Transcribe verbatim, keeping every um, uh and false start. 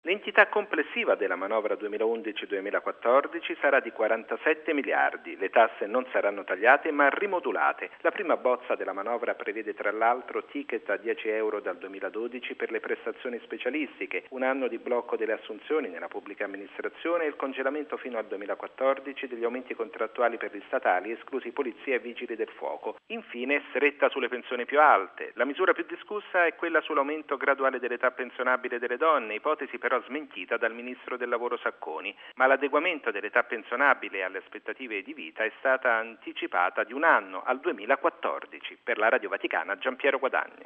L'entità complessiva della manovra duemilaundici duemilaquattordici sarà di quarantasette miliardi. Le tasse non saranno tagliate ma rimodulate. La prima bozza della manovra prevede tra l'altro ticket a dieci euro dal duemiladodici per le prestazioni specialistiche, un anno di blocco delle assunzioni nella pubblica amministrazione e il congelamento fino al duemilaquattordici degli aumenti contrattuali per gli statali, esclusi polizia e vigili del fuoco. Infine, stretta sulle pensioni più alte. La misura più discussa è quella sull'aumento graduale dell'età pensionabile delle donne, ipotesi però smentita dal ministro del lavoro Sacconi, ma l'adeguamento dell'età pensionabile alle aspettative di vita è stata anticipata di un anno, al duemilaquattordici. Per la Radio Vaticana, Giampiero Guadagni.